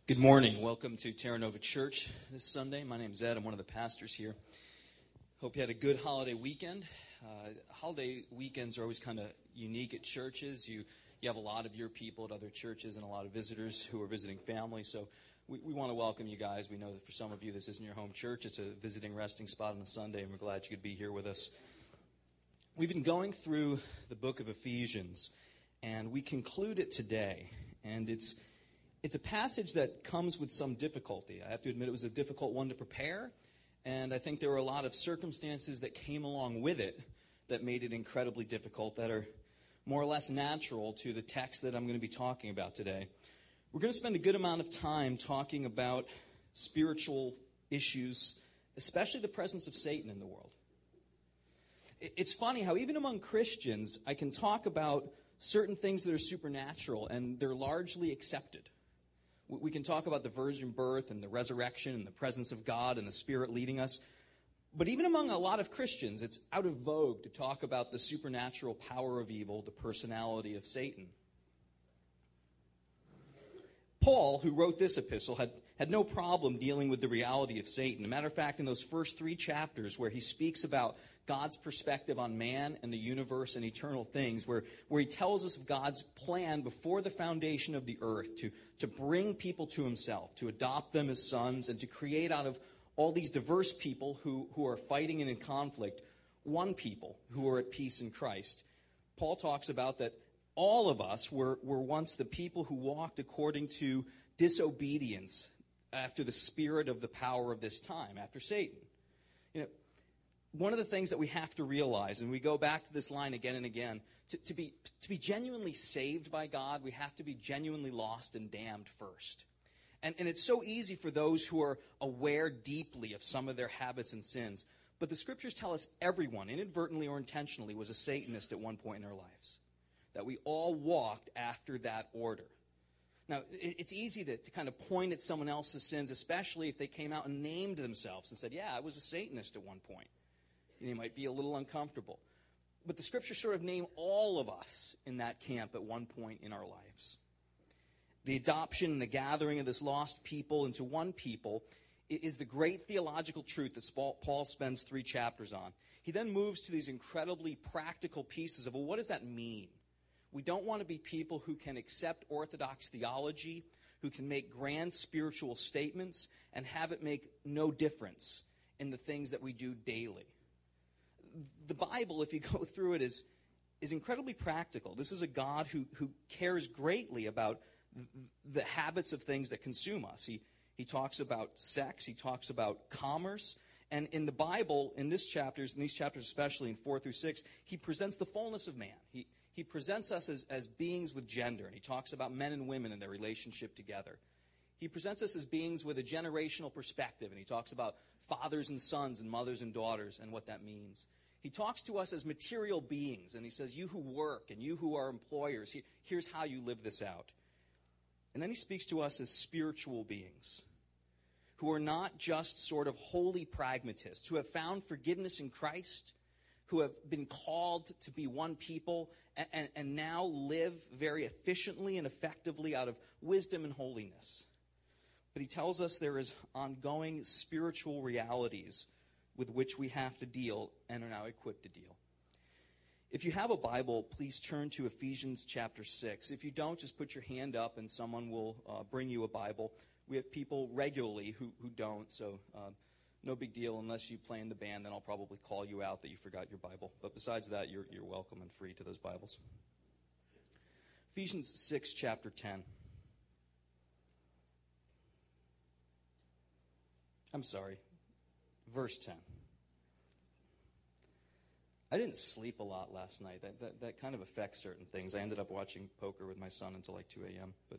Good morning. Welcome to Terra Nova Church this Sunday. My name's Ed. I'm one of the pastors here. Hope you had a good holiday weekend. Holiday weekends are always kind of unique at churches. You have a lot of your people at other churches and a lot of visitors who are visiting family. So we want to welcome you guys. We know that for some of you this isn't your home church. It's a visiting resting spot on a Sunday, and we're glad you could be here with us. We've been going through the book of Ephesians, and we conclude it today. And it's a passage that comes with some difficulty. I have to admit it was a difficult one to prepare, and I think there were a lot of circumstances that came along with it that made it incredibly difficult, that are more or less natural to the text that I'm going to be talking about today. We're going to spend a good amount of time talking about spiritual issues, especially the presence of Satan in the world. It's funny how even among Christians, I can talk about certain things that are supernatural, and they're largely accepted. We can talk about the virgin birth and the resurrection and the presence of God and the Spirit leading us. But even among a lot of Christians, it's out of vogue to talk about the supernatural power of evil, the personality of Satan. Paul, who wrote this epistle, had no problem dealing with the reality of Satan. As a matter of fact, in those first 3 chapters where he speaks about God's perspective on man and the universe and eternal things, where he tells us of God's plan before the foundation of the earth to bring people to himself, to adopt them as sons, and to create out of all these diverse people who are fighting and in conflict, one people who are at peace in Christ. Paul talks about that all of us were once the people who walked according to disobedience after the spirit of the power of this time, after Satan. You know, one of the things that we have to realize, and we go back to this line again and again, to be genuinely saved by God, we have to be genuinely lost and damned first. And it's so easy for those who are aware deeply of some of their habits and sins. But the Scriptures tell us everyone, inadvertently or intentionally, was a Satanist at one point in their lives. That we all walked after that order. Now, it's easy to kind of point at someone else's sins, especially if they came out and named themselves and said, yeah, I was a Satanist at one point. And you might be a little uncomfortable. But the Scriptures sort of name all of us in that camp at one point in our lives. The adoption and the gathering of this lost people into one people is the great theological truth that Paul spends 3 chapters on. He then moves to these incredibly practical pieces of, well, what does that mean? We don't want to be people who can accept orthodox theology, who can make grand spiritual statements, and have it make no difference in the things that we do daily. The Bible, if you go through it, is incredibly practical. This is a God who cares greatly about the habits of things that consume us. He talks about sex. He talks about commerce. And in the Bible, in these chapters especially, in 4 through 6, he presents the fullness of man. He presents us as beings with gender, and he talks about men and women and their relationship together. He presents us as beings with a generational perspective, and he talks about fathers and sons and mothers and daughters and what that means. He talks to us as material beings, and he says, you who work and you who are employers, here's how you live this out. And then he speaks to us as spiritual beings who are not just sort of holy pragmatists, who have found forgiveness in Christ, who have been called to be one people and now live very efficiently and effectively out of wisdom and holiness. But he tells us there is ongoing spiritual realities with which we have to deal and are now equipped to deal. If you have a Bible, please turn to Ephesians chapter 6. If you don't, just put your hand up and someone will bring you a Bible. We have people regularly who don't, so no big deal. Unless you play in the band, then I'll probably call you out that you forgot your Bible. But besides that, you're welcome and free to those Bibles. Ephesians 6, chapter 10. I'm sorry, verse 10. I didn't sleep a lot last night. That kind of affects certain things. I ended up watching poker with my son until like 2 a.m. But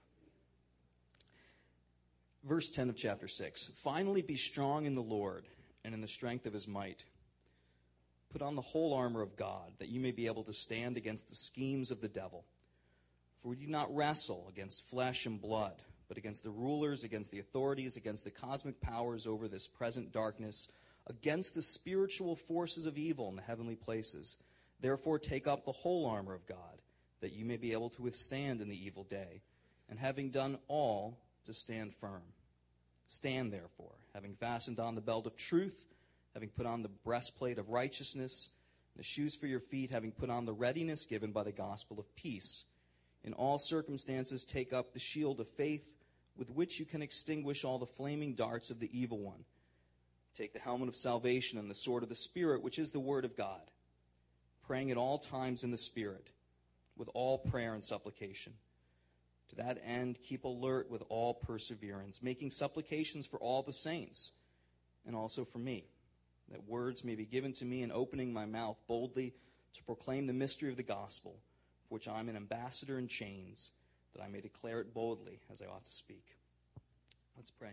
verse 10 of chapter 6. Finally be strong in the Lord and in the strength of his might. Put on the whole armor of God, that you may be able to stand against the schemes of the devil. For we do not wrestle against flesh and blood, but against the rulers, against the authorities, against the cosmic powers over this present darkness, against the spiritual forces of evil in the heavenly places. Therefore take up the whole armor of God, that you may be able to withstand in the evil day. And having done all, to stand firm. Stand, therefore, having fastened on the belt of truth, having put on the breastplate of righteousness, and the shoes for your feet, having put on the readiness given by the gospel of peace. In all circumstances, take up the shield of faith, with which you can extinguish all the flaming darts of the evil one. Take the helmet of salvation and the sword of the Spirit, which is the word of God, praying at all times in the Spirit, with all prayer and supplication. To that end, keep alert with all perseverance, making supplications for all the saints, and also for me, that words may be given to me in opening my mouth boldly to proclaim the mystery of the gospel, for which I am an ambassador in chains, that I may declare it boldly as I ought to speak. Let's pray.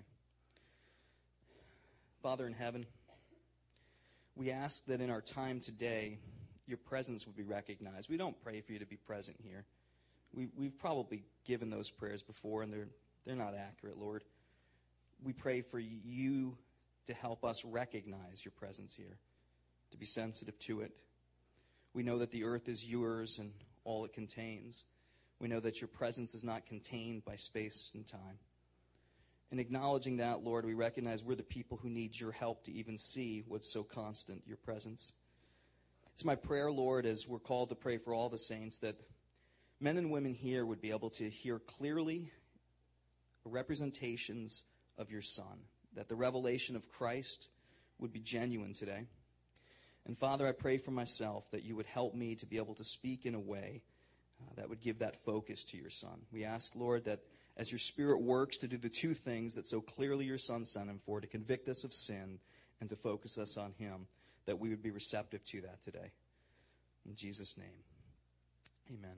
Father in heaven, we ask that in our time today, your presence would be recognized. We don't pray for you to be present here. We've probably given those prayers before, and they're not accurate, Lord. We pray for you to help us recognize your presence here, to be sensitive to it. We know that the earth is yours and all it contains. We know that your presence is not contained by space and time. In acknowledging that, Lord, we recognize we're the people who need your help to even see what's so constant, your presence. It's my prayer, Lord, as we're called to pray for all the saints, that men and women here would be able to hear clearly representations of your Son, that the revelation of Christ would be genuine today. And Father, I pray for myself that you would help me to be able to speak in a way that would give that focus to your Son. We ask, Lord, that as your Spirit works to do the two things that so clearly your Son sent him for, to convict us of sin and to focus us on him, that we would be receptive to that today. In Jesus' name, amen.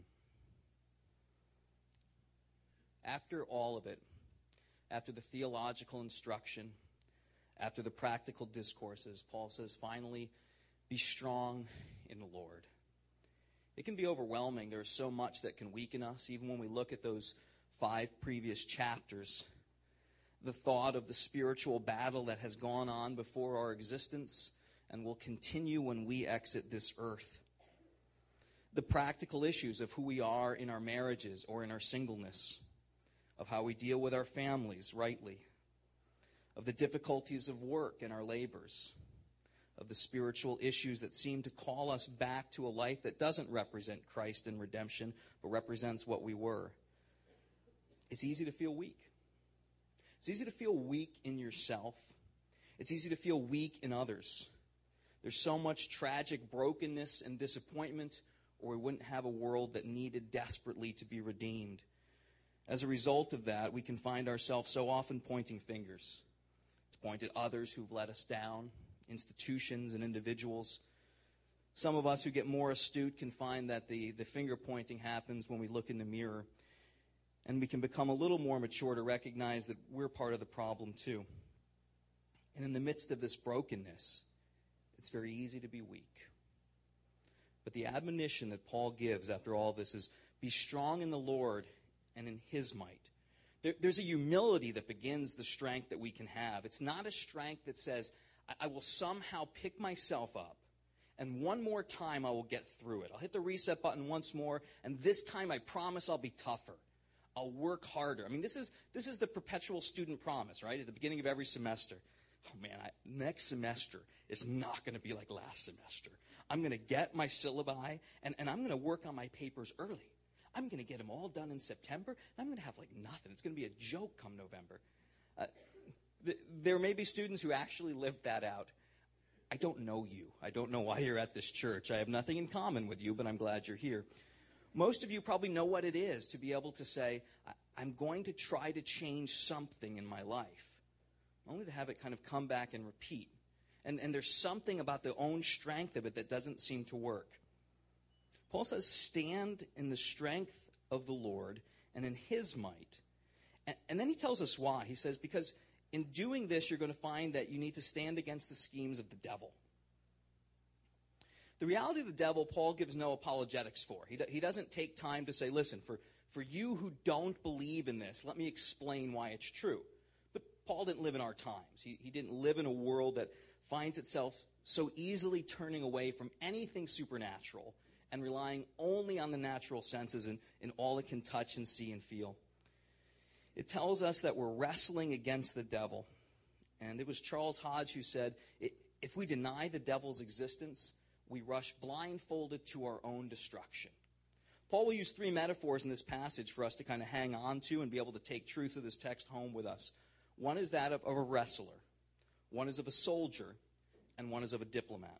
After all of it, after the theological instruction, after the practical discourses, Paul says, finally, be strong in the Lord. It can be overwhelming. There's so much that can weaken us. Even when we look at those 5 previous chapters, the thought of the spiritual battle that has gone on before our existence and will continue when we exit this earth. The practical issues of who we are in our marriages or in our singleness, of how we deal with our families rightly, of the difficulties of work and our labors, of the spiritual issues that seem to call us back to a life that doesn't represent Christ and redemption, but represents what we were. It's easy to feel weak. It's easy to feel weak in yourself. It's easy to feel weak in others. There's so much tragic brokenness and disappointment, or we wouldn't have a world that needed desperately to be redeemed. As a result of that, we can find ourselves so often pointing fingers. To point at others who've let us down, institutions and individuals. Some of us who get more astute can find that the finger pointing happens when we look in the mirror. And we can become a little more mature to recognize that we're part of the problem too. And in the midst of this brokenness, it's very easy to be weak. But the admonition that Paul gives after all this is, be strong in the Lord and in his might. There's a humility that begins the strength that we can have. It's not a strength that says, I will somehow pick myself up, and one more time I will get through it. I'll hit the reset button once more, and this time I promise I'll be tougher. I'll work harder. I mean, this is the perpetual student promise, right? At the beginning of every semester. Oh man, next semester is not going to be like last semester. I'm going to get my syllabi, and I'm going to work on my papers early. I'm going to get them all done in September, and I'm going to have like nothing. It's going to be a joke come November. There may be students who actually lived that out. I don't know you. I don't know why you're at this church. I have nothing in common with you, but I'm glad you're here. Most of you probably know what it is to be able to say, I'm going to try to change something in my life, only to have it kind of come back and repeat. And there's something about the own strength of it that doesn't seem to work. Paul says, stand in the strength of the Lord and in his might. And then he tells us why. He says, because in doing this, you're going to find that you need to stand against the schemes of the devil. The reality of the devil, Paul gives no apologetics for. He doesn't take time to say, listen, for you who don't believe in this, let me explain why it's true. But Paul didn't live in our times. He didn't live in a world that finds itself so easily turning away from anything supernatural and relying only on the natural senses and all it can touch and see and feel. It tells us that we're wrestling against the devil. And it was Charles Hodge who said, if we deny the devil's existence, we rush blindfolded to our own destruction. Paul will use three metaphors in this passage for us to kind of hang on to and be able to take truth of this text home with us. One is that of a wrestler, one is of a soldier, and one is of a diplomat.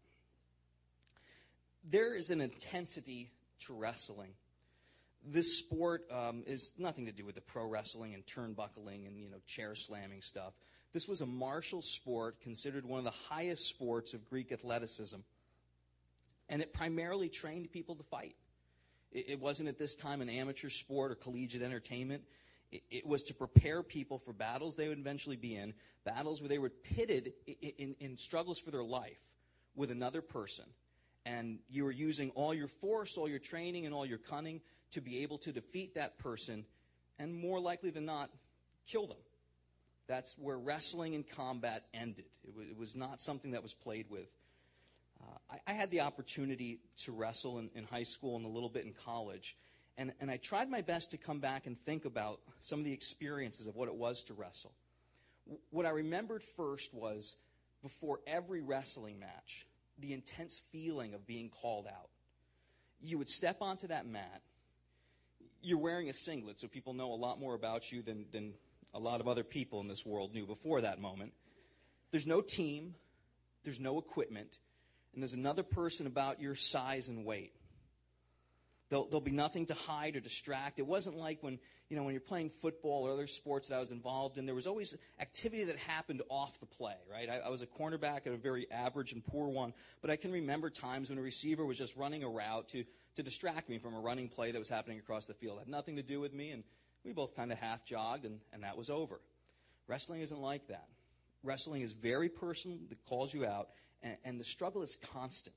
There is an intensity to wrestling. This sport is nothing to do with the pro wrestling and turnbuckling and chair slamming stuff. This was a martial sport considered one of the highest sports of Greek athleticism. And it primarily trained people to fight. It wasn't at this time an amateur sport or collegiate entertainment. It was to prepare people for battles they would eventually be in, battles where they were pitted in struggles for their life with another person. And you were using all your force, all your training, and all your cunning to be able to defeat that person and, more likely than not, kill them. That's where wrestling and combat ended. It was not something that was played with. I had the opportunity to wrestle in high school and a little bit in college. And I tried my best to come back and think about some of the experiences of what it was to wrestle. What I remembered first was, before every wrestling match, the intense feeling of being called out. You would step onto that mat. You're wearing a singlet, so people know a lot more about you than a lot of other people in this world knew before that moment. There's no team. There's no equipment. And there's another person about your size and weight. There'll be nothing to hide or distract. It wasn't like when you're playing football or other sports that I was involved in, there was always activity that happened off the play, right? I was a cornerback at a very average and poor one, but I can remember times when a receiver was just running a route to distract me from a running play that was happening across the field. It had nothing to do with me, and we both kind of half jogged, and that was over. Wrestling isn't like that. Wrestling is very personal. It calls you out, and the struggle is constant.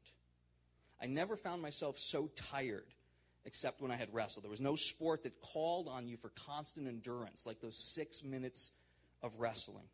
I never found myself so tired except when I had wrestled. There was no sport that called on you for constant endurance like those 6 minutes of wrestling.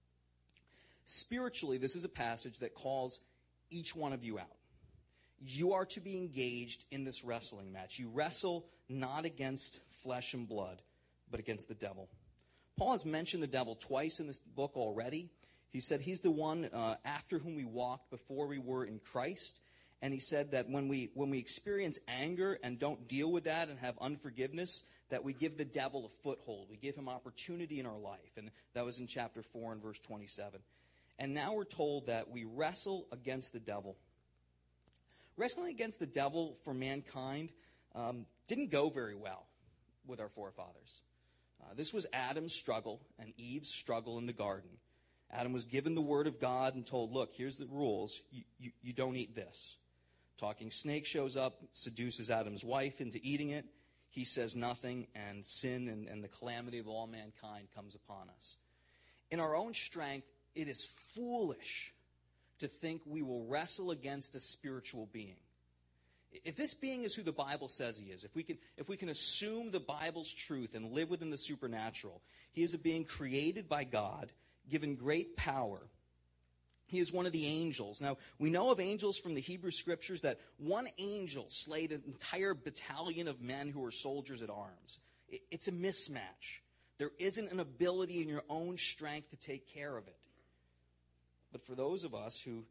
Spiritually, this is a passage that calls each one of you out. You are to be engaged in this wrestling match. You wrestle not against flesh and blood, but against the devil. Paul has mentioned the devil twice in this book already. He said he's the one after whom we walked before we were in Christ. And he said that when we experience anger and don't deal with that and have unforgiveness, that we give the devil a foothold. We give him opportunity in our life. And that was in chapter 4 and verse 27. And now we're told that we wrestle against the devil. Wrestling against the devil for mankind didn't go very well with our forefathers. This was Adam's struggle and Eve's struggle in the garden. Adam was given the word of God and told, look, here's the rules. You don't eat this. Talking snake shows up, seduces Adam's wife into eating it. He says nothing, and sin and the calamity of all mankind comes upon us. In our own strength, it is foolish to think we will wrestle against a spiritual being. If this being is who the Bible says he is, if we can assume the Bible's truth and live within the supernatural, he is a being created by God, given great power. He is one of the angels. Now, we know of angels from the Hebrew Scriptures that one angel slayed an entire battalion of men who were soldiers at arms. It's a mismatch. There isn't an ability in your own strength to take care of it. But for those of us who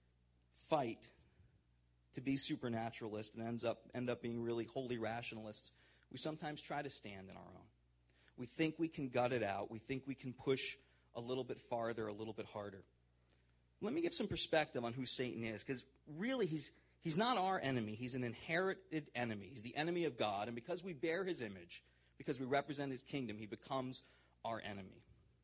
fight to be supernaturalists and end up being really holy rationalists, we sometimes try to stand in our own. We think we can gut it out. We think we can push a little bit farther, a little bit harder. Let me give some perspective on who Satan is, because really he's not our enemy. He's an inherited enemy. He's the enemy of God, and because we bear his image, because we represent his kingdom, he becomes our enemy.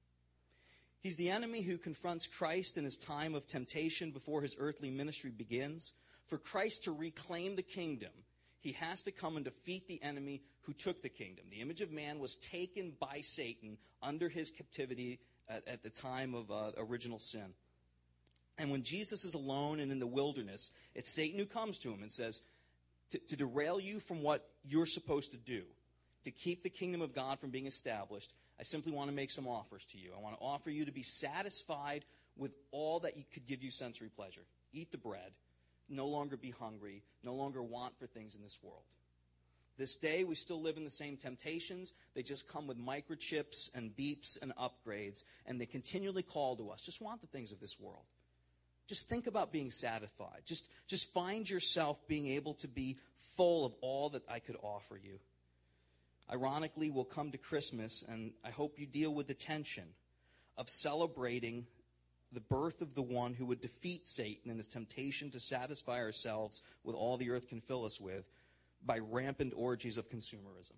He's the enemy who confronts Christ in his time of temptation before his earthly ministry begins. For Christ to reclaim the kingdom, he has to come and defeat the enemy who took the kingdom. The image of man was taken by Satan under his captivity at the time of original sin. And when Jesus is alone and in the wilderness, it's Satan who comes to him and says, to derail you from what you're supposed to do, to keep the kingdom of God from being established, I simply want to make some offers to you. I want to offer you to be satisfied with all that could give you sensory pleasure. Eat the bread, no longer be hungry, no longer want for things in this world. This day, we still live in the same temptations. They just come with microchips and beeps and upgrades, and they continually call to us. Just want the things of this world. Just think about being satisfied. Just find yourself being able to be full of all that I could offer you. Ironically, we'll come to Christmas, and I hope you deal with the tension of celebrating the birth of the one who would defeat Satan and his temptation to satisfy ourselves with all the earth can fill us with by rampant orgies of consumerism.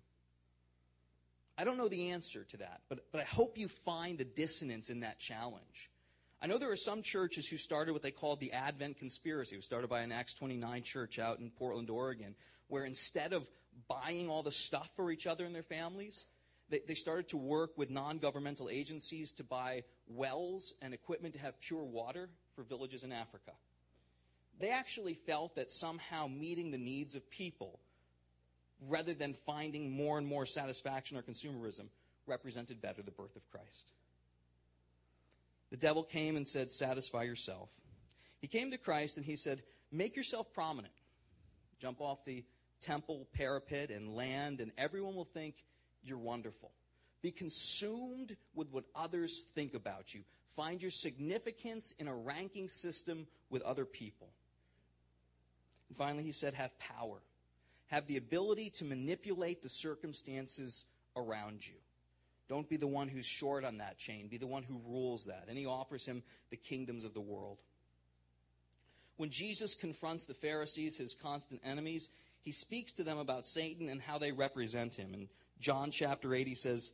I don't know the answer to that, but I hope you find the dissonance in that challenge. I know there are some churches who started what they called the Advent conspiracy. It was started by an Acts 29 church out in Portland, Oregon, where instead of buying all the stuff for each other and their families, they started to work with non-governmental agencies to buy wells and equipment to have pure water for villages in Africa. They actually felt that somehow meeting the needs of people, rather than finding more and more satisfaction or consumerism, represented better the birth of Christ. The devil came and said, satisfy yourself. He came to Christ and he said, make yourself prominent. Jump off the temple parapet and land, and everyone will think you're wonderful. Be consumed with what others think about you. Find your significance in a ranking system with other people. And finally, he said, have power. Have the ability to manipulate the circumstances around you. Don't be the one who's short on that chain. Be the one who rules that. And he offers him the kingdoms of the world. When Jesus confronts the Pharisees, his constant enemies, he speaks to them about Satan and how they represent him. In John chapter 8, he says,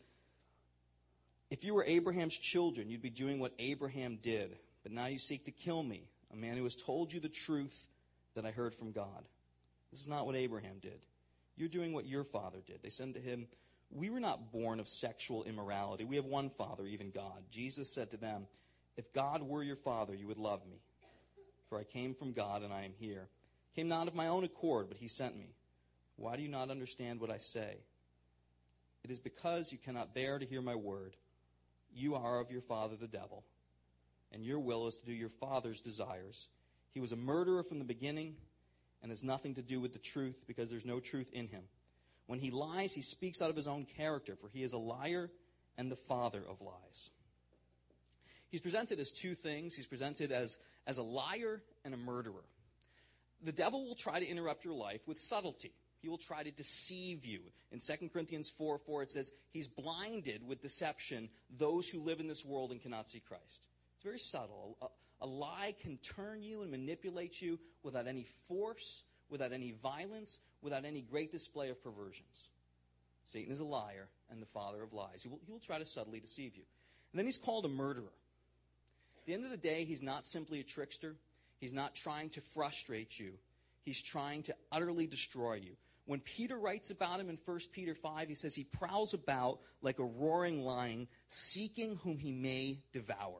if you were Abraham's children, you'd be doing what Abraham did. But now you seek to kill me, a man who has told you the truth that I heard from God. This is not what Abraham did. You're doing what your father did. They said to him, we were not born of sexual immorality. We have one Father, even God. Jesus said to them, if God were your Father, you would love me. For I came from God and I am here. Came not of my own accord, but he sent me. Why do you not understand what I say? It is because you cannot bear to hear my word. You are of your father the devil, and your will is to do your father's desires. He was a murderer from the beginning and has nothing to do with the truth because there's no truth in him. When he lies, he speaks out of his own character, for he is a liar and the father of lies. He's presented as two things. He's presented as a liar and a murderer. The devil will try to interrupt your life with subtlety. He will try to deceive you. In 2 Corinthians 4:4, it says, he's blinded with deception those who live in this world and cannot see Christ. It's very subtle. A lie can turn you and manipulate you without any force, without any violence, without any great display of perversions. Satan is a liar and the father of lies. He will try to subtly deceive you. And then he's called a murderer. At the end of the day, he's not simply a trickster. He's not trying to frustrate you. He's trying to utterly destroy you. When Peter writes about him in 1 Peter 5, he says he prowls about like a roaring lion, seeking whom he may devour.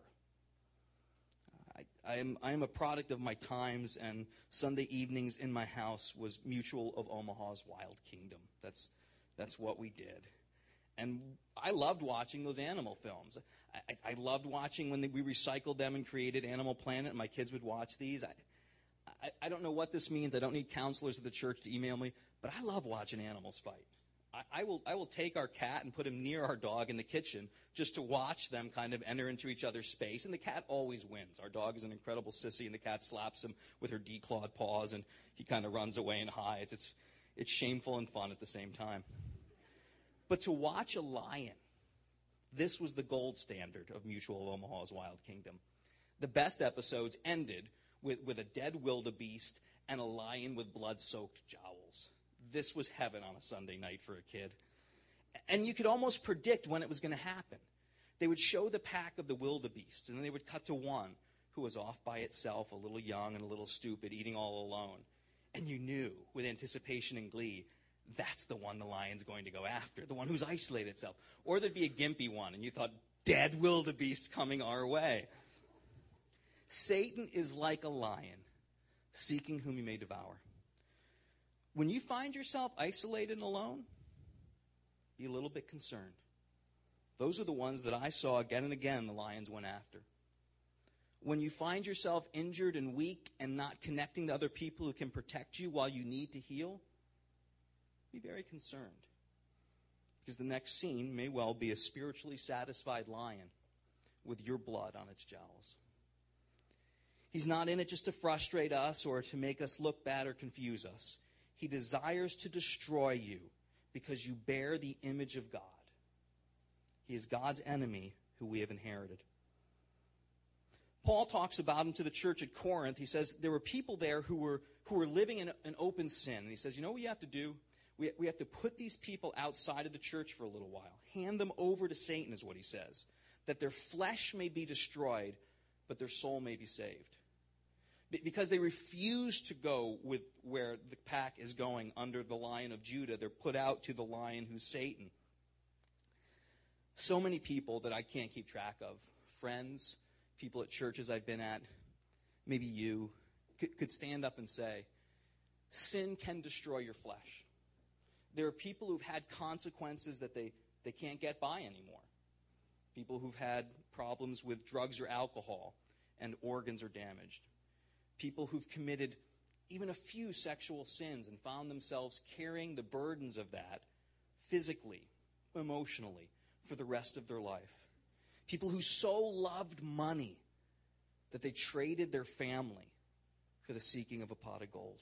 I am a product of my times, and Sunday evenings in my house was Mutual of Omaha's Wild Kingdom. That's what we did. And I loved watching those animal films. I loved watching when we recycled them and created Animal Planet, and my kids would watch these. I don't know what this means. I don't need counselors at the church to email me, but I love watching animals fight. I will take our cat and put him near our dog in the kitchen just to watch them kind of enter into each other's space, and the cat always wins. Our dog is an incredible sissy, and the cat slaps him with her declawed paws, and he kind of runs away and hides. It's shameful and fun at the same time. But to watch a lion, this was the gold standard of Mutual of Omaha's Wild Kingdom. The best episodes ended with a dead wildebeest and a lion with blood-soaked jowls. This was heaven on a Sunday night for a kid. And you could almost predict when it was going to happen. They would show the pack of the wildebeest, and then they would cut to one who was off by itself, a little young and a little stupid, eating all alone. And you knew, with anticipation and glee, that's the one the lion's going to go after, the one who's isolated itself. Or there'd be a gimpy one, and you thought, dead wildebeest coming our way. Satan is like a lion, seeking whom he may devour. When you find yourself isolated and alone, be a little bit concerned. Those are the ones that I saw again and again the lions went after. When you find yourself injured and weak and not connecting to other people who can protect you while you need to heal, be very concerned. Because the next scene may well be a spiritually satisfied lion with your blood on its jowls. He's not in it just to frustrate us or to make us look bad or confuse us. He desires to destroy you because you bear the image of God. He is God's enemy who we have inherited. Paul talks about him to the church at Corinth. He says there were people there who were living in an open sin. And he says, you know what we have to do? We have to put these people outside of the church for a little while. Hand them over to Satan is what he says. That their flesh may be destroyed, but their soul may be saved. Because they refuse to go with where the pack is going under the Lion of Judah. They're put out to the lion who's Satan. So many people that I can't keep track of. Friends, people at churches I've been at, maybe you, could stand up and say, sin can destroy your flesh. There are people who've had consequences that they can't get by anymore. People who've had problems with drugs or alcohol and organs are damaged. People who've committed even a few sexual sins and found themselves carrying the burdens of that physically, emotionally, for the rest of their life. People who so loved money that they traded their family for the seeking of a pot of gold.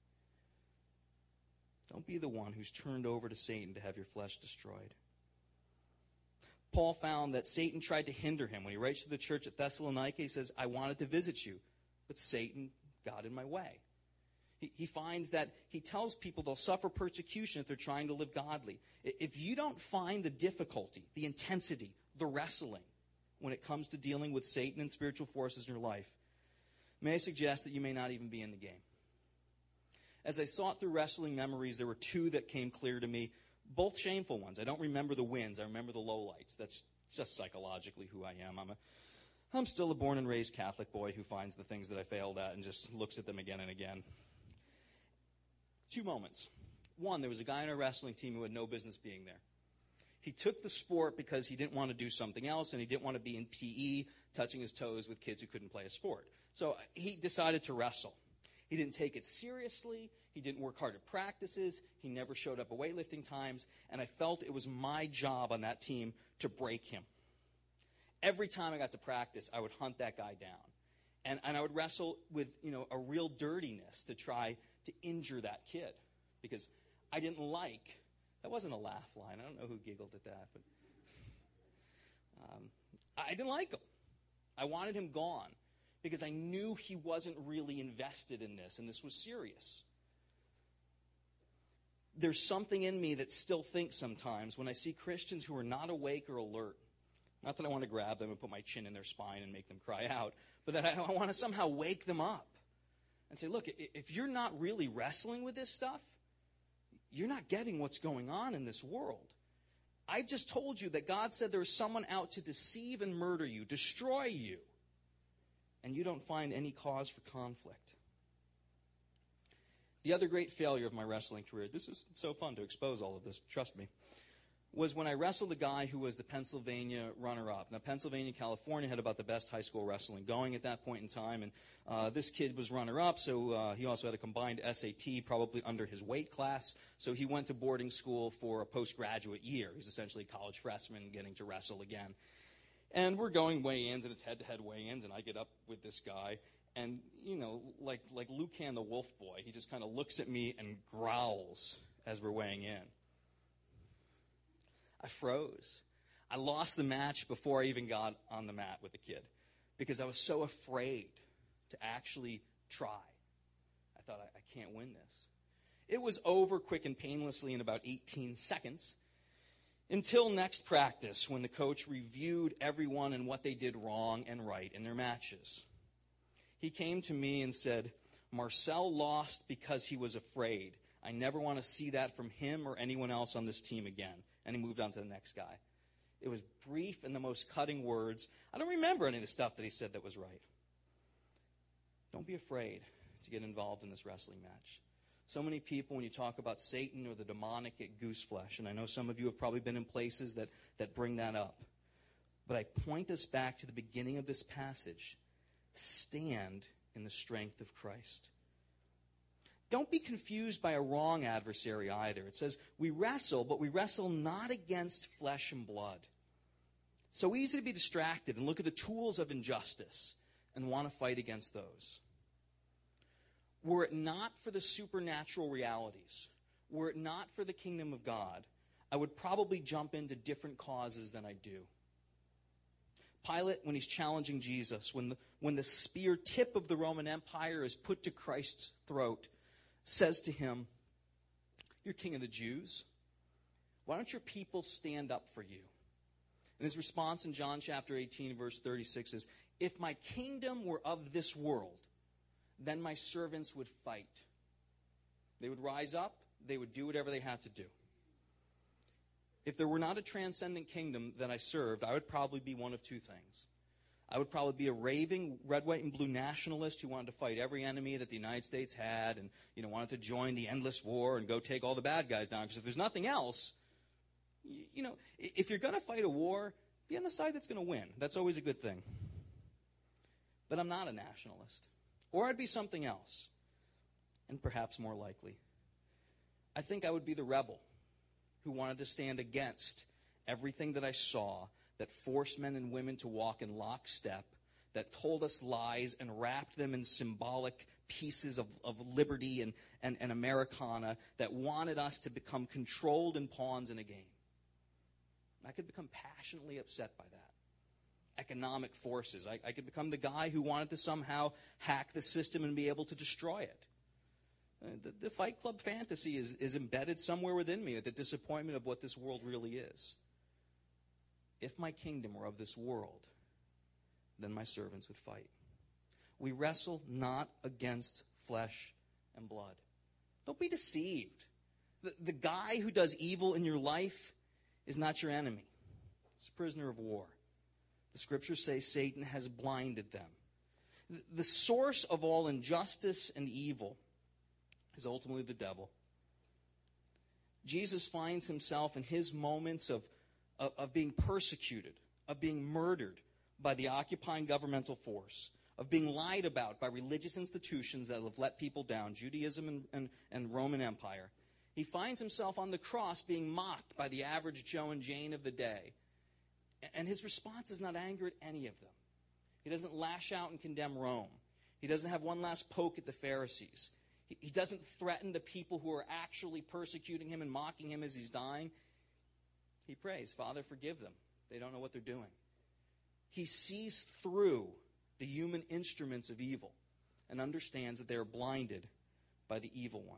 Don't be the one who's turned over to Satan to have your flesh destroyed. Paul found that Satan tried to hinder him. When he writes to the church at Thessalonica, he says, I wanted to visit you, but Satan got in my way. He finds that he tells people they'll suffer persecution if they're trying to live godly. If you don't find the difficulty, the intensity, the wrestling when it comes to dealing with Satan and spiritual forces in your life, may I suggest that you may not even be in the game. As I sought through wrestling memories, there were two that came clear to me, both shameful ones. I don't remember the wins. I remember the lowlights. That's just psychologically who I am. I'm still a born and raised Catholic boy who finds the things that I failed at and just looks at them again and again. Two moments. One, there was a guy on our wrestling team who had no business being there. He took the sport because he didn't want to do something else, and he didn't want to be in PE, touching his toes with kids who couldn't play a sport. So he decided to wrestle. He didn't take it seriously. He didn't work hard at practices. He never showed up at weightlifting times, and I felt it was my job on that team to break him. Every time I got to practice, I would hunt that guy down. And I would wrestle with, a real dirtiness to try to injure that kid. Because I didn't like, that wasn't a laugh line. I don't know who giggled at that. But I didn't like him. I wanted him gone. Because I knew he wasn't really invested in this, and this was serious. There's something in me that still thinks sometimes when I see Christians who are not awake or alert. Not that I want to grab them and put my chin in their spine and make them cry out, but that I want to somehow wake them up and say, look, if you're not really wrestling with this stuff, you're not getting what's going on in this world. I just told you that God said there is someone out to deceive and murder you, destroy you, and you don't find any cause for conflict. The other great failure of my wrestling career, this is so fun to expose all of this, trust me, was when I wrestled a guy who was the Pennsylvania runner-up. Now, Pennsylvania, California had about the best high school wrestling going at that point in time, and this kid was runner-up, so he also had a combined SAT probably under his weight class, so he went to boarding school for a postgraduate year. He was essentially a college freshman getting to wrestle again. And we're going weigh-ins, and it's head-to-head weigh-ins, and I get up with this guy, and, like Lucan the Wolf Boy, he just kind of looks at me and growls as we're weighing in. I froze. I lost the match before I even got on the mat with the kid because I was so afraid to actually try. I thought, I can't win this. It was over quick and painlessly in about 18 seconds until next practice when the coach reviewed everyone and what they did wrong and right in their matches. He came to me and said, Marcel lost because he was afraid. I never want to see that from him or anyone else on this team again. And he moved on to the next guy. It was brief and the most cutting words. I don't remember any of the stuff that he said that was right. Don't be afraid to get involved in this wrestling match. So many people, when you talk about Satan or the demonic, get goose flesh. And I know some of you have probably been in places that bring that up. But I point us back to the beginning of this passage. Stand in the strength of Christ. don't be confused by a wrong adversary either. It says, we wrestle, but we wrestle not against flesh and blood. So easy to be distracted and look at the tools of injustice and want to fight against those. Were it not for the supernatural realities, were it not for the kingdom of God, I would probably jump into different causes than I do. Pilate, when he's challenging Jesus, when the spear tip of the Roman Empire is put to Christ's throat, says to him, "You're king of the Jews. Why don't your people stand up for you?" And his response in John chapter 18, verse 36 is, "If my kingdom were of this world, then my servants would fight." They would rise up. They would do whatever they had to do. If there were not a transcendent kingdom that I served, I would probably be one of two things. I would probably be a raving red, white, and blue nationalist who wanted to fight every enemy that the United States had and, wanted to join the endless war and go take all the bad guys down. Because if there's nothing else, if you're going to fight a war, be on the side that's going to win. That's always a good thing. But I'm not a nationalist. Or I'd be something else. And perhaps more likely, I think I would be the rebel who wanted to stand against everything that I saw that forced men and women to walk in lockstep, that told us lies and wrapped them in symbolic pieces of liberty and Americana, that wanted us to become controlled and pawns in a game. I could become passionately upset by that. Economic forces. I could become the guy who wanted to somehow hack the system and be able to destroy it. The Fight Club fantasy is embedded somewhere within me, the disappointment of what this world really is. If my kingdom were of this world, then my servants would fight. We wrestle not against flesh and blood. Don't be deceived. The guy who does evil in your life is not your enemy. He's a prisoner of war. The scriptures say Satan has blinded them. The source of all injustice and evil is ultimately the devil. Jesus finds himself in his moments of being persecuted, of being murdered by the occupying governmental force, of being lied about by religious institutions that have let people down, Judaism and Roman Empire. He finds himself on the cross being mocked by the average Joe and Jane of the day. And his response is not anger at any of them. He doesn't lash out and condemn Rome. He doesn't have one last poke at the Pharisees. He doesn't threaten the people who are actually persecuting him and mocking him as he's dying. He prays, "Father, forgive them. They don't know what they're doing." He sees through the human instruments of evil and understands that they are blinded by the evil one.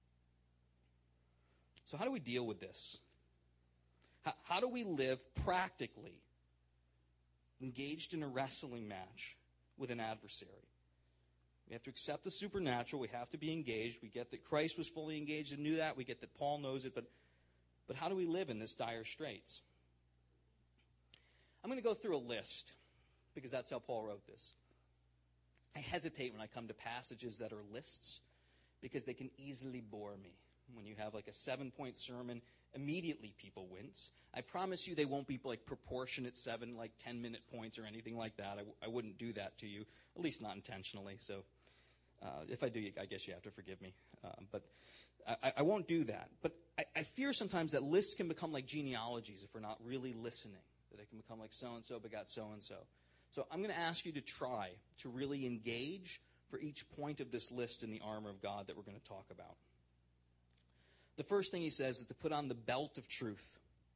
So how do we deal with this? How do we live practically engaged in a wrestling match with an adversary? We have to accept the supernatural. We have to be engaged. We get that Christ was fully engaged and knew that. We get that Paul knows it. But how do we live in this dire straits? I'm going to go through a list because that's how Paul wrote this. I hesitate when I come to passages that are lists because they can easily bore me. When you have like a 7-point sermon, immediately people wince. I promise you they won't be like proportionate 7, like 10-minute points or anything like that. I wouldn't do that to you, at least not intentionally. So if I do, I guess you have to forgive me. But I won't do that. But I fear sometimes that lists can become like genealogies if we're not really listening, that it can become like so-and-so begot so-and-so. So I'm going to ask you to try to really engage for each point of this list in the armor of God that we're going to talk about. The first thing he says is to put on the belt of truth.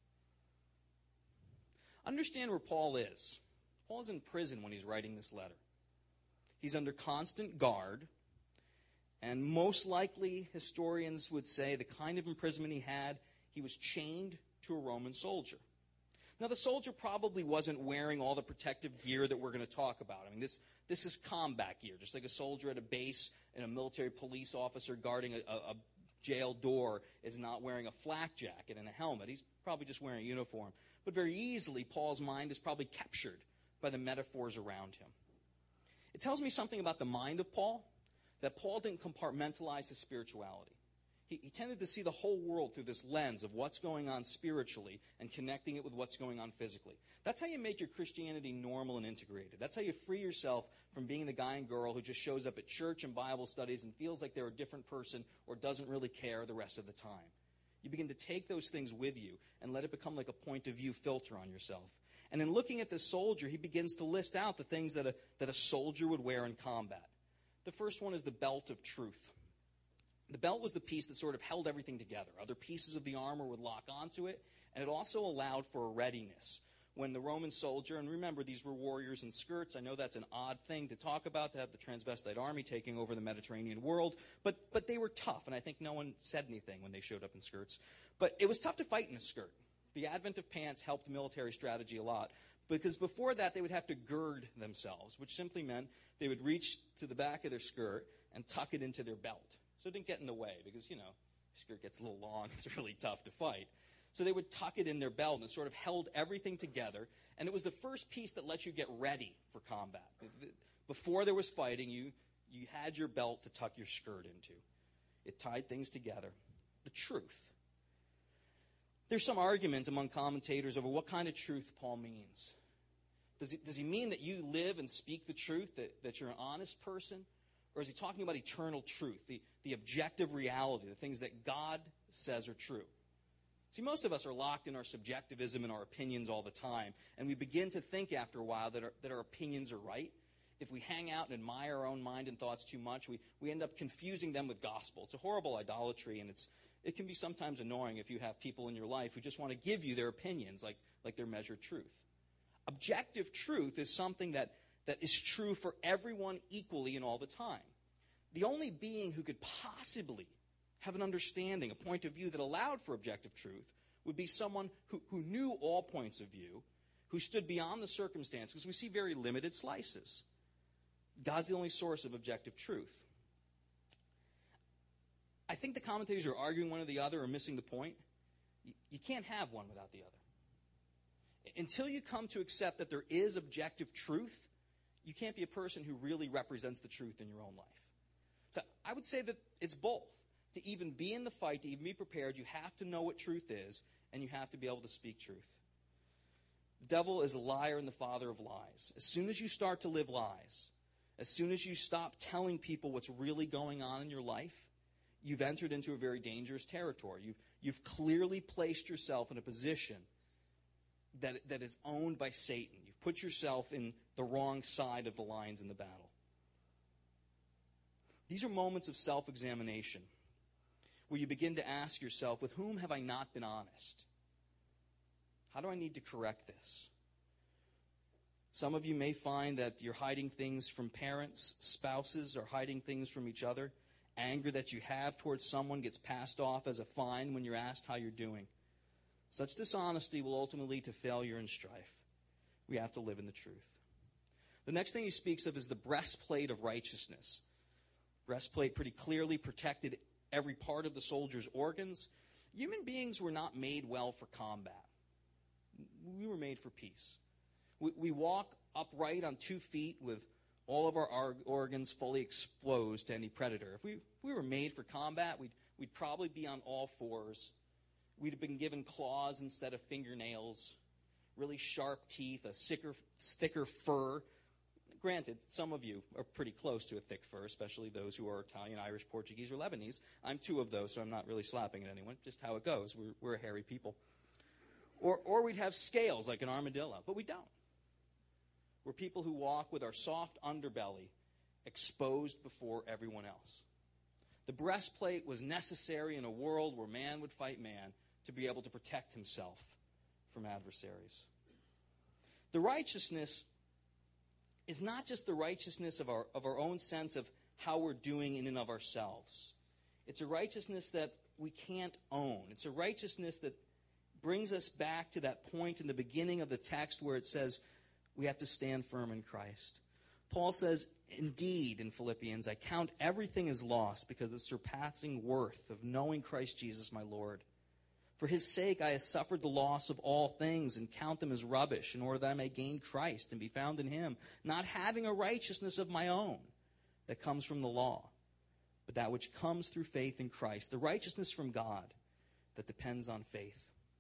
Understand where Paul is. Paul is in prison when he's writing this letter. He's under constant guard, and most likely historians would say the kind of imprisonment he was chained to a Roman soldier. Now, the soldier probably wasn't wearing all the protective gear that we're going to talk about. I mean, this is combat gear, just like a soldier at a base and a military police officer guarding a jail door is not wearing a flak jacket and a helmet. He's probably just wearing a uniform. But very easily, Paul's mind is probably captured by the metaphors around him. It tells me something about the mind of Paul, that Paul didn't compartmentalize his spirituality. He tended to see the whole world through this lens of what's going on spiritually and connecting it with what's going on physically. That's how you make your Christianity normal and integrated. That's how you free yourself from being the guy and girl who just shows up at church and Bible studies and feels like they're a different person or doesn't really care the rest of the time. You begin to take those things with you and let it become like a point of view filter on yourself. And in looking at this soldier, he begins to list out the things that a soldier would wear in combat. The first one is the belt of truth. The belt was the piece that sort of held everything together. Other pieces of the armor would lock onto it, and it also allowed for a readiness. When the Roman soldier, and remember, these were warriors in skirts. I know that's an odd thing to talk about, to have the transvestite army taking over the Mediterranean world, but they were tough, and I think no one said anything when they showed up in skirts. But it was tough to fight in a skirt. The advent of pants helped military strategy a lot, because before that they would have to gird themselves, which simply meant they would reach to the back of their skirt and tuck it into their belt. So it didn't get in the way because, your skirt gets a little long. It's really tough to fight. So they would tuck it in their belt, and it sort of held everything together. And it was the first piece that let you get ready for combat. Before there was fighting, you had your belt to tuck your skirt into. It tied things together. The truth. There's some argument among commentators over what kind of truth Paul means. Does he mean that you live and speak the truth, that you're an honest person? Or is he talking about eternal truth, the objective reality, the things that God says are true? See, most of us are locked in our subjectivism and our opinions all the time, and we begin to think after a while that our opinions are right. If we hang out and admire our own mind and thoughts too much, we end up confusing them with gospel. It's a horrible idolatry, and it can be sometimes annoying if you have people in your life who just want to give you their opinions like their measured truth. Objective truth is something that is true for everyone equally and all the time. The only being who could possibly have an understanding, a point of view that allowed for objective truth would be someone who knew all points of view, who stood beyond the circumstance, because we see very limited slices. God's the only source of objective truth. I think the commentators are arguing one or the other or missing the point. You can't have one without the other. Until you come to accept that there is objective truth, you can't be a person who really represents the truth in your own life. So I would say that it's both. To even be in the fight, to even be prepared, you have to know what truth is, and you have to be able to speak truth. The devil is a liar and the father of lies. As soon as you start to live lies, as soon as you stop telling people what's really going on in your life, you've entered into a very dangerous territory. You've clearly placed yourself in a position that is owned by Satan. You've put yourself in the wrong side of the lines in the battle. These are moments of self-examination where you begin to ask yourself, with whom have I not been honest? How do I need to correct this? Some of you may find that you're hiding things from parents, spouses, or hiding things from each other. Anger that you have towards someone gets passed off as a fine when you're asked how you're doing. Such dishonesty will ultimately lead to failure and strife. We have to live in the truth. The next thing he speaks of is the breastplate of righteousness. Breastplate pretty clearly protected every part of the soldier's organs. Human beings were not made well for combat. We were made for peace. We walk upright on 2 feet with all of our organs fully exposed to any predator. If we were made for combat, we'd probably be on all fours. We'd have been given claws instead of fingernails, really sharp teeth, a thicker fur. Granted, some of you are pretty close to a thick fur, especially those who are Italian, Irish, Portuguese, or Lebanese. I'm 2 of those, so I'm not really slapping at anyone. Just how it goes. We're a hairy people. Or we'd have scales like an armadillo, but we don't. We're people who walk with our soft underbelly exposed before everyone else. The breastplate was necessary in a world where man would fight man to be able to protect himself from adversaries. The righteousness is not just the righteousness of our own sense of how we're doing in and of ourselves. It's a righteousness that we can't own. It's a righteousness that brings us back to that point in the beginning of the text where it says we have to stand firm in Christ. Paul says, indeed, in Philippians, I count everything as lost because of the surpassing worth of knowing Christ Jesus my Lord. For his sake I have suffered the loss of all things and count them as rubbish in order that I may gain Christ and be found in him, not having a righteousness of my own that comes from the law, but that which comes through faith in Christ, the righteousness from God that depends on faith.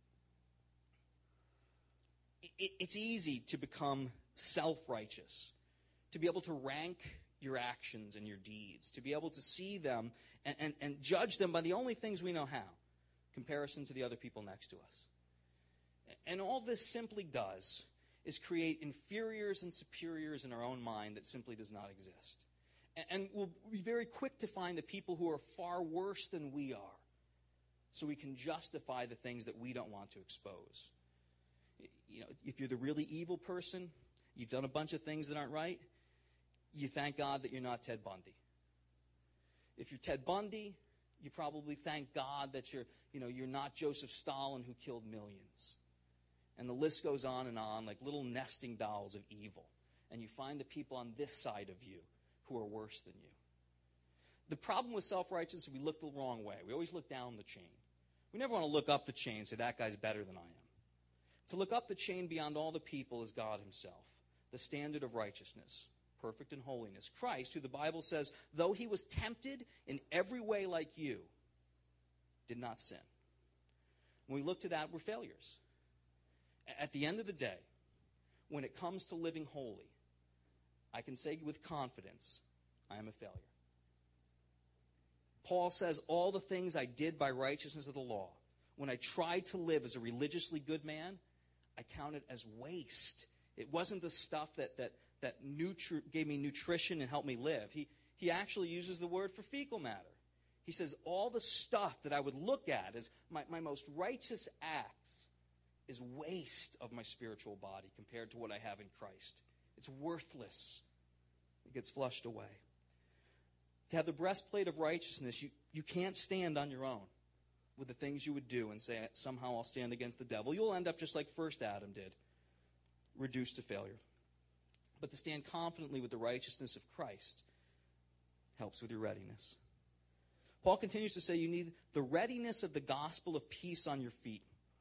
It's easy to become self-righteous, to be able to rank your actions and your deeds, to be able to see them and judge them by the only things we know how, comparison to the other people next to us. And all this simply does is create inferiors and superiors in our own mind that simply does not exist. And we'll be very quick to find the people who are far worse than we are, so we can justify the things that we don't want to expose. You know, if you're the really evil person, you've done a bunch of things that aren't right, you thank God that you're not Ted Bundy. If you're Ted Bundy, you probably thank God that you're not Joseph Stalin who killed millions. And the list goes on, like little nesting dolls of evil. And you find the people on this side of you who are worse than you. The problem with self-righteousness is we look the wrong way. We always look down the chain. We never want to look up the chain and say, that guy's better than I am. To look up the chain beyond all the people is God himself, the standard of righteousness, perfect in holiness. Christ, who the Bible says, though he was tempted in every way like you, did not sin. When we look to that, we're failures. At the end of the day, when it comes to living holy, I can say with confidence, I am a failure. Paul says, all the things I did by righteousness of the law, when I tried to live as a religiously good man, I counted as waste. It wasn't the stuff that gave me nutrition and helped me live. He actually uses the word for fecal matter. He says, all the stuff that I would look at as my most righteous acts is waste of my spiritual body compared to what I have in Christ. It's worthless. It gets flushed away. To have the breastplate of righteousness, you can't stand on your own with the things you would do and say, somehow I'll stand against the devil. You'll end up just like first Adam did, reduced to failure. But to stand confidently with the righteousness of Christ helps with your readiness. Paul continues to say you need the readiness of the gospel of peace on your feet.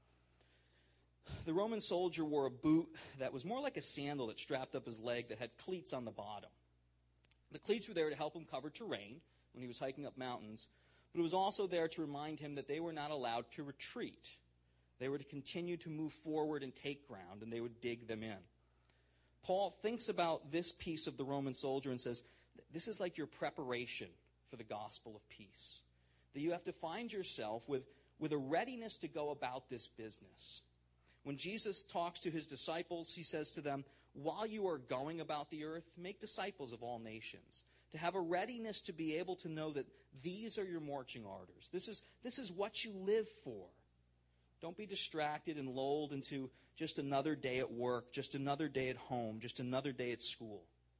The Roman soldier wore a boot that was more like a sandal that strapped up his leg that had cleats on the bottom. The cleats were there to help him cover terrain when he was hiking up mountains, but it was also there to remind him that they were not allowed to retreat. They were to continue to move forward and take ground, and they would dig them in. Paul thinks about this piece of the Roman soldier and says, this is like your preparation for the gospel of peace. That you have to find yourself with a readiness to go about this business. When Jesus talks to his disciples, he says to them, while you are going about the earth, make disciples of all nations. To have a readiness to be able to know that these are your marching orders. This is what you live for. Don't be distracted and lulled into just another day at work, just another day at home, just another day at school.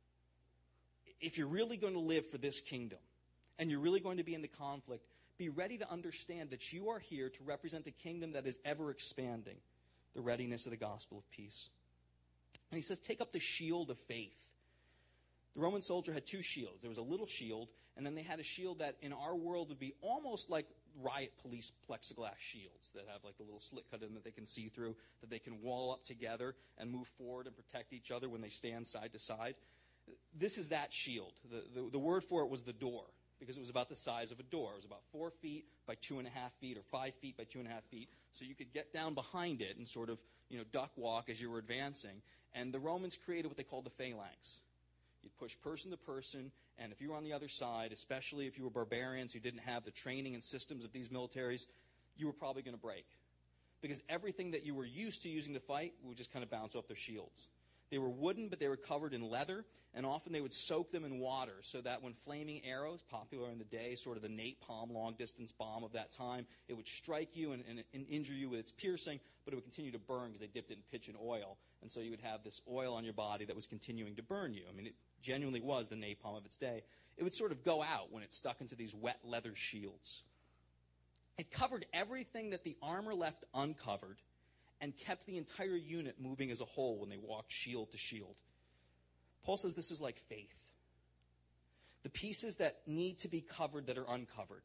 If you're really going to live for this kingdom, and you're really going to be in the conflict, be ready to understand that you are here to represent a kingdom that is ever expanding, the readiness of the gospel of peace. And he says, take up the shield of faith. The Roman soldier had two shields. There was a little shield, and then they had a shield that in our world would be almost like riot police plexiglass shields that have like a little slit cut in that they can see through, that they can wall up together and move forward and protect each other when they stand side to side. This is that shield. The word for it was the door, because it was about the size of a door. It was about 4 feet by 2.5 feet, or 5 feet by 2.5 feet. So you could get down behind it and sort of, duck walk as you were advancing. And the Romans created what they called the phalanx. You'd push person to person, and if you were on the other side, especially if you were barbarians who didn't have the training and systems of these militaries, you were probably going to break. Because everything that you were used to using to fight would just kind of bounce off their shields. They were wooden, but they were covered in leather, and often they would soak them in water so that when flaming arrows, popular in the day, sort of the napalm long-distance bomb of that time, it would strike you and injure you with its piercing, but it would continue to burn because they dipped it in pitch and oil. And so you would have this oil on your body that was continuing to burn you. I mean, it genuinely was the napalm of its day. It would sort of go out when it stuck into these wet leather shields. It covered everything that the armor left uncovered, and kept the entire unit moving as a whole when they walked shield to shield. Paul says this is like faith. The pieces that need to be covered that are uncovered.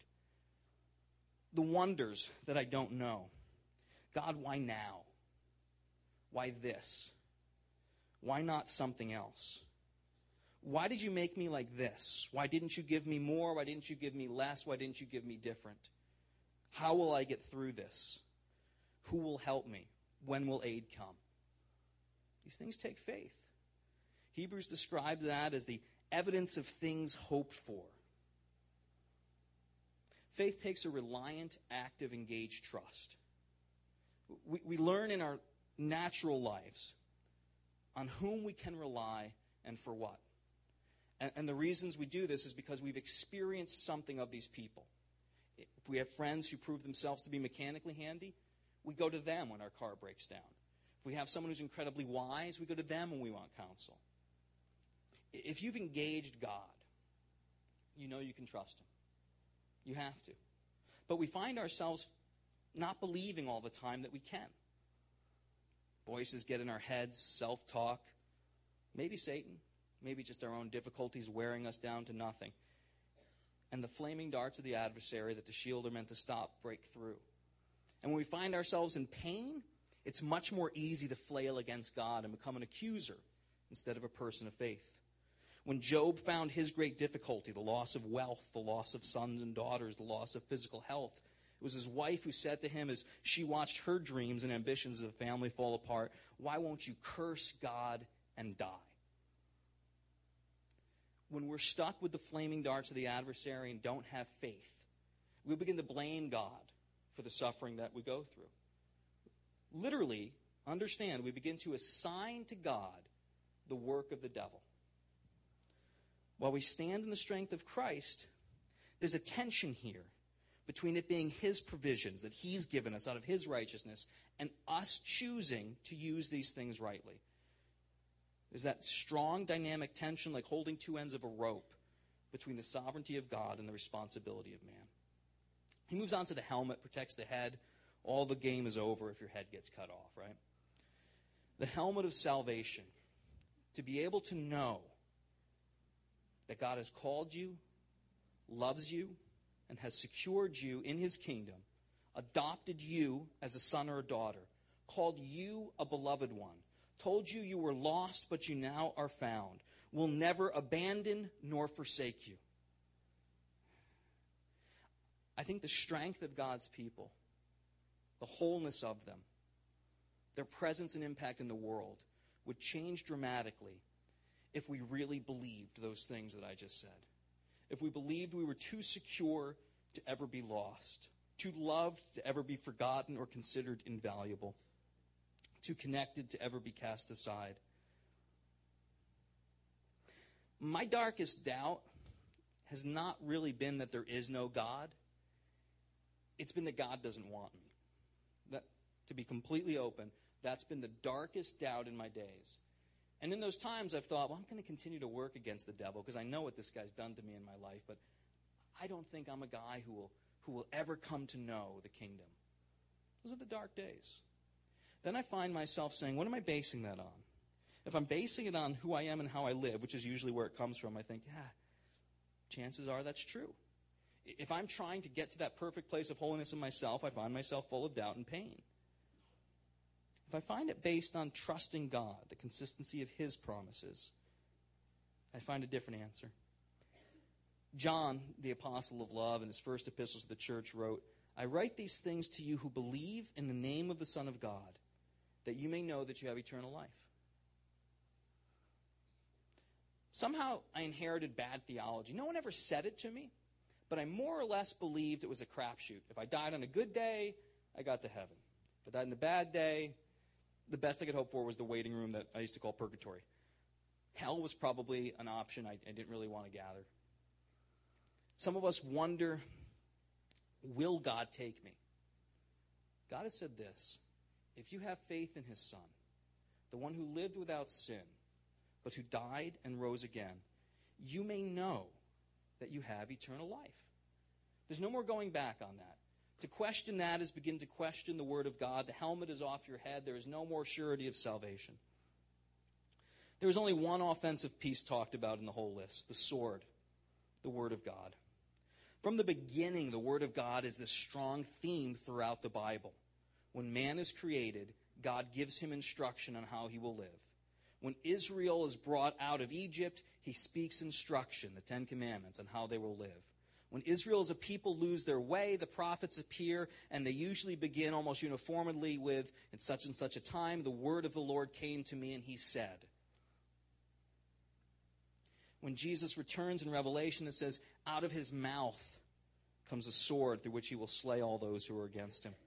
The wonders that I don't know. God, why now? Why this? Why not something else? Why did you make me like this? Why didn't you give me more? Why didn't you give me less? Why didn't you give me different? How will I get through this? Who will help me? When will aid come? These things take faith. Hebrews describes that as the evidence of things hoped for. Faith takes a reliant, active, engaged trust. We learn in our natural lives on whom we can rely and for what. And the reasons we do this is because we've experienced something of these people. If we have friends who prove themselves to be mechanically handy, we go to them when our car breaks down. If we have someone who's incredibly wise, we go to them when we want counsel. If you've engaged God, you know you can trust Him. You have to. But we find ourselves not believing all the time that we can. Voices get in our heads, self-talk, maybe Satan, maybe just our own difficulties wearing us down to nothing. And the flaming darts of the adversary that the shield are meant to stop break through. And when we find ourselves in pain, it's much more easy to flail against God and become an accuser instead of a person of faith. When Job found his great difficulty, the loss of wealth, the loss of sons and daughters, the loss of physical health, it was his wife who said to him as she watched her dreams and ambitions of the family fall apart, "Why won't you curse God and die?" When we're stuck with the flaming darts of the adversary and don't have faith, we begin to blame God for the suffering that we go through. Literally, understand, we begin to assign to God the work of the devil. While we stand in the strength of Christ, there's a tension here between it being His provisions that He's given us out of His righteousness and us choosing to use these things rightly. There's that strong dynamic tension like holding two ends of a rope between the sovereignty of God and the responsibility of man. He moves on to the helmet, protects the head. All the game is over if your head gets cut off, right? The helmet of salvation. To be able to know that God has called you, loves you, and has secured you in His kingdom, adopted you as a son or a daughter, called you a beloved one, told you you were lost but you now are found, will never abandon nor forsake you. I think the strength of God's people, the wholeness of them, their presence and impact in the world would change dramatically if we really believed those things that I just said. If we believed we were too secure to ever be lost, too loved to ever be forgotten or considered invaluable, too connected to ever be cast aside. My darkest doubt has not really been that there is no God. It's been that God doesn't want me. That, to be completely open, that's been the darkest doubt in my days. And in those times I've thought, well, I'm going to continue to work against the devil because I know what this guy's done to me in my life, but I don't think I'm a guy who will ever come to know the kingdom. Those are the dark days. Then I find myself saying, what am I basing that on? If I'm basing it on who I am and how I live, which is usually where it comes from, I think, chances are that's true. If I'm trying to get to that perfect place of holiness in myself, I find myself full of doubt and pain. If I find it based on trusting God, the consistency of His promises, I find a different answer. John, the apostle of love, in his first epistles to the church wrote, "I write these things to you who believe in the name of the Son of God, that you may know that you have eternal life." Somehow I inherited bad theology. No one ever said it to me, but I more or less believed it was a crapshoot. If I died on a good day, I got to heaven. If I died on a bad day, the best I could hope for was the waiting room that I used to call purgatory. Hell was probably an option I didn't really want to gather. Some of us wonder, will God take me? God has said this: if you have faith in His Son, the one who lived without sin, but who died and rose again, you may know that you have eternal life. There's no more going back on that. To question that is begin to question the Word of God. The helmet is off your head. There is no more surety of salvation. There is only one offensive piece talked about in the whole list: the sword, the Word of God. From the beginning, the Word of God is this strong theme throughout the Bible. When man is created, God gives him instruction on how he will live. When Israel is brought out of Egypt, he speaks instruction, the Ten Commandments, on how they will live. When Israel as a people lose their way, the prophets appear, and they usually begin almost uniformly with, "In such and such a time, the word of the Lord came to me, and he said." When Jesus returns in Revelation, it says, "Out of his mouth comes a sword through which he will slay all those who are against him."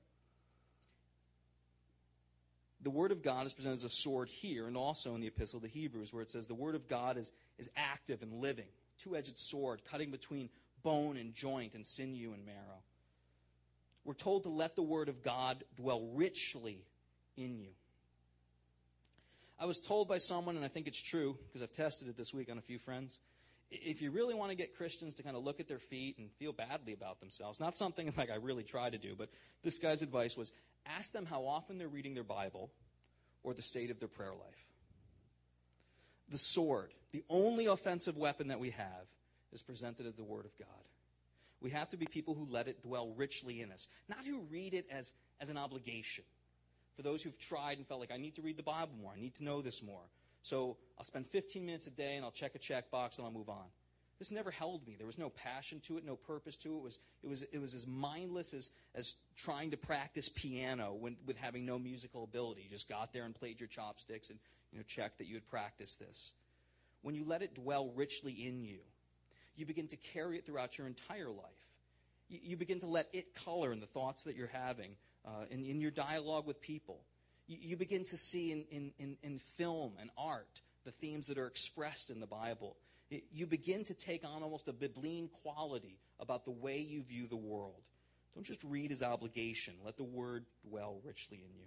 The Word of God is presented as a sword here, and also in the Epistle to Hebrews, where it says the Word of God is active and living, two-edged sword, cutting between bone and joint and sinew and marrow. We're told to let the Word of God dwell richly in you. I was told by someone, and I think it's true, because I've tested it this week on a few friends, if you really want to get Christians to kind of look at their feet and feel badly about themselves, not something like I really try to do, but this guy's advice was, ask them how often they're reading their Bible or the state of their prayer life. The sword, the only offensive weapon that we have, is presented as the Word of God. We have to be people who let it dwell richly in us, not who read it as an obligation. For those who've tried and felt like, I need to read the Bible more, I need to know this more, so I'll spend 15 minutes a day and I'll check a checkbox and I'll move on. This never held me. There was no passion to it, no purpose to it. It was as mindless as trying to practice piano with having no musical ability. You just got there and played your chopsticks and checked that you had practiced this. When you let it dwell richly in you, you begin to carry it throughout your entire life. You begin to let it color in the thoughts that you're having, in your dialogue with people. You begin to see in film and art the themes that are expressed in the Bible. You begin to take on almost a Bibline quality about the way you view the world. Don't just read as obligation. Let the Word dwell richly in you.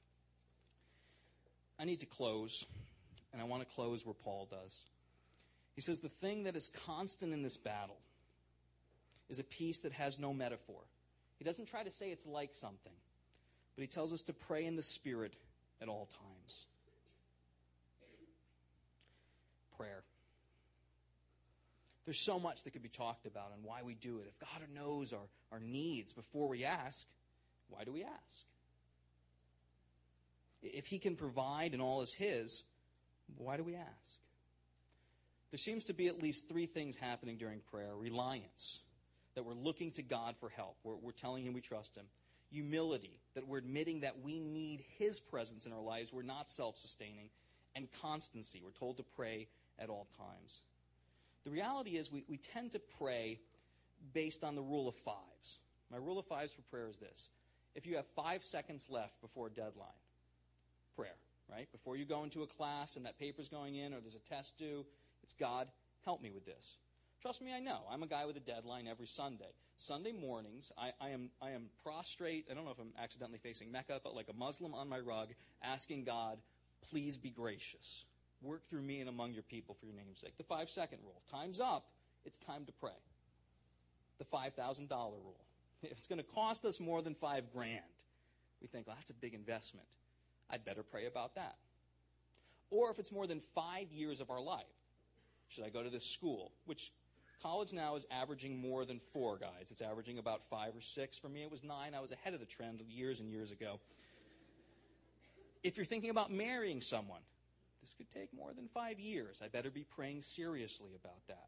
I need to close, and I want to close where Paul does. He says, the thing that is constant in this battle is a peace that has no metaphor. He doesn't try to say it's like something, but he tells us to pray in the Spirit at all times. Prayer. There's so much that could be talked about on why we do it. If God knows our needs before we ask, why do we ask? If he can provide and all is his, why do we ask? There seems to be at least three things happening during prayer. Reliance, that we're looking to God for help. We're telling him we trust him. Humility, that we're admitting that we need his presence in our lives. We're not self-sustaining. And constancy, we're told to pray at all times. The reality is we tend to pray based on the rule of fives. My rule of fives for prayer is this. If you have 5 seconds left before a deadline, prayer, right? Before you go into a class and that paper's going in or there's a test due, it's God, help me with this. Trust me, I know. I'm a guy with a deadline every Sunday. Sunday mornings, I am prostrate. I don't know if I'm accidentally facing Mecca, but like a Muslim on my rug, asking God, please be gracious. Work through me and among your people for your name's sake. The 5-second rule. Time's up. It's time to pray. The $5,000 rule. If it's going to cost us more than $5,000, we think, well, that's a big investment. I'd better pray about that. Or if it's more than 5 years of our life, should I go to this school? Which college now is averaging more than 4, guys. It's averaging about 5 or 6. For me, it was 9. I was ahead of the trend years and years ago. If you're thinking about marrying someone, this could take more than 5 years. I better be praying seriously about that.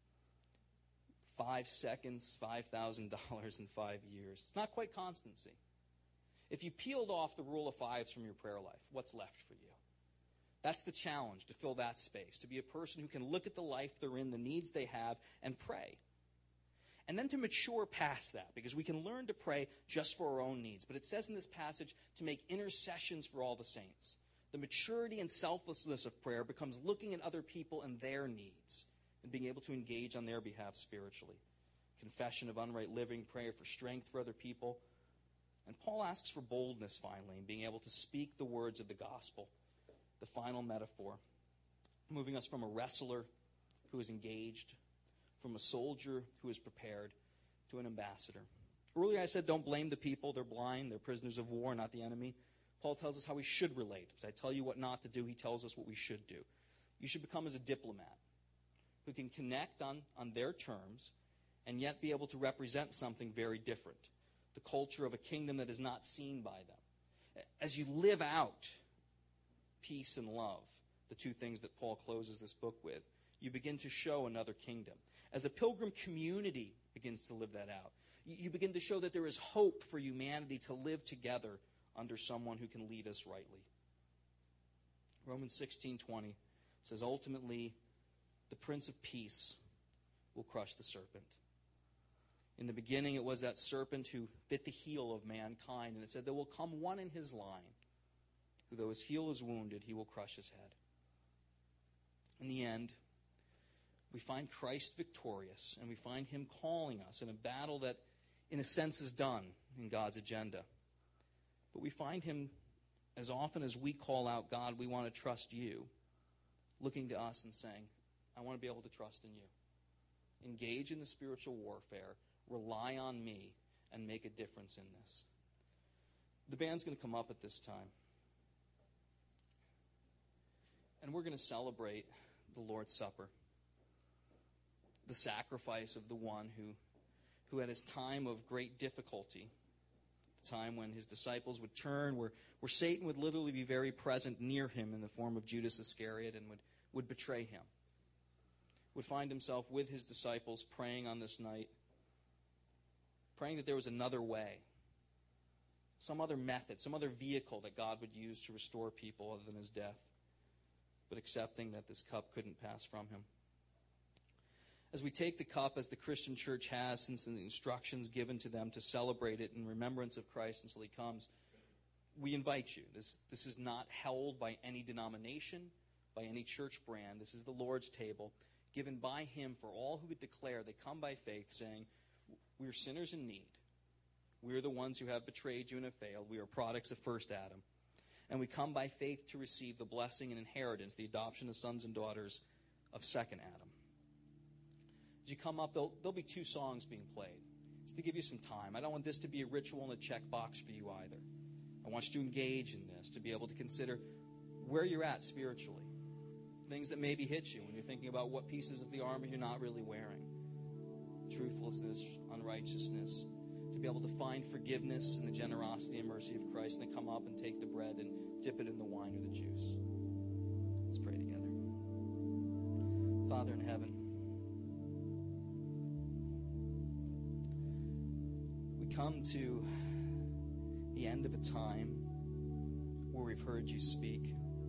5 seconds, $5,000 in 5 years. It's not quite constancy. If you peeled off the rule of fives from your prayer life, what's left for you? That's the challenge, to fill that space, to be a person who can look at the life they're in, the needs they have, and pray. And then to mature past that, because we can learn to pray just for our own needs. But it says in this passage to make intercessions for all the saints. The maturity and selflessness of prayer becomes looking at other people and their needs and being able to engage on their behalf spiritually. Confession of unright living, prayer for strength for other people. And Paul asks for boldness, finally, in being able to speak the words of the gospel, the final metaphor, moving us from a wrestler who is engaged, from a soldier who is prepared, to an ambassador. Earlier I said don't blame the people. They're blind. They're prisoners of war, not the enemy. Paul tells us how we should relate. As I tell you what not to do, he tells us what we should do. You should become as a diplomat who can connect on their terms and yet be able to represent something very different, the culture of a kingdom that is not seen by them. As you live out peace and love, the two things that Paul closes this book with, you begin to show another kingdom. As a pilgrim community begins to live that out, you begin to show that there is hope for humanity to live together under someone who can lead us rightly. Romans 16:20 says, ultimately, the Prince of Peace will crush the serpent. In the beginning, it was that serpent who bit the heel of mankind, and it said there will come one in his line, who though his heel is wounded, he will crush his head. In the end, we find Christ victorious, and we find him calling us in a battle that, in a sense, is done in God's agenda. But we find him, as often as we call out, God, we want to trust you, looking to us and saying, I want to be able to trust in you. Engage in the spiritual warfare, rely on me, and make a difference in this. The band's going to come up at this time. And we're going to celebrate the Lord's Supper. The sacrifice of the one who at his time of great difficulty, the time when his disciples would turn, where Satan would literally be very present near him in the form of Judas Iscariot and would betray him, would find himself with his disciples praying on this night, praying that there was another way, some other method, some other vehicle that God would use to restore people other than his death, but accepting that this cup couldn't pass from him. As we take the cup, as the Christian church has since the instructions given to them to celebrate it in remembrance of Christ until he comes, we invite you. This is not held by any denomination, by any church brand. This is the Lord's table, given by him for all who would declare they come by faith, saying, we are sinners in need. We are the ones who have betrayed you and have failed. We are products of first Adam. And we come by faith to receive the blessing and inheritance, the adoption of sons and daughters of second Adam. As you come up, there'll be two songs being played. It's to give you some time. I don't want this to be a ritual and a checkbox for you either. I want you to engage in this, to be able to consider where you're at spiritually. Things that maybe hit you when you're thinking about what pieces of the armor you're not really wearing. Truthfulness, unrighteousness. To be able to find forgiveness in the generosity and mercy of Christ, and then come up and take the bread and dip it in the wine or the juice. Let's pray together. Father in heaven, we come to the end of a time where we've heard you speak.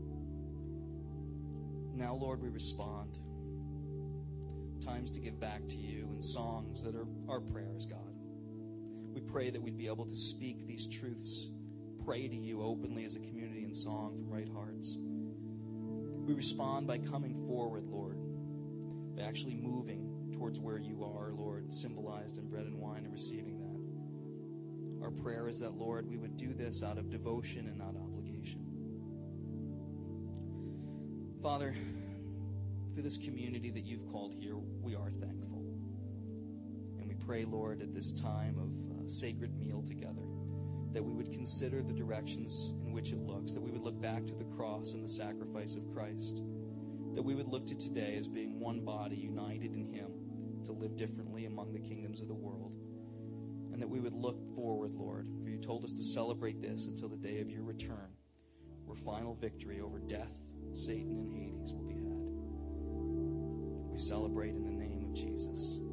Now, Lord, we respond. Times to give back to you in songs that are our prayers, God. We pray that we'd be able to speak these truths, pray to you openly as a community in song from right hearts. We respond by coming forward, Lord, by actually moving towards where you are, Lord, symbolized in bread and wine, and receiving that. Our prayer is that, Lord, we would do this out of devotion and not obligation. Father, for this community that you've called here, we are thankful. And we pray, Lord, at this time of sacred meal together, that we would consider the directions in which it looks, that we would look back to the cross and the sacrifice of Christ, that we would look to today as being one body united in him to live differently among the kingdoms of the world, and that we would look forward, Lord, for you told us to celebrate this until the day of your return, where final victory over death, Satan, and Hades will be had. We celebrate in the name of Jesus.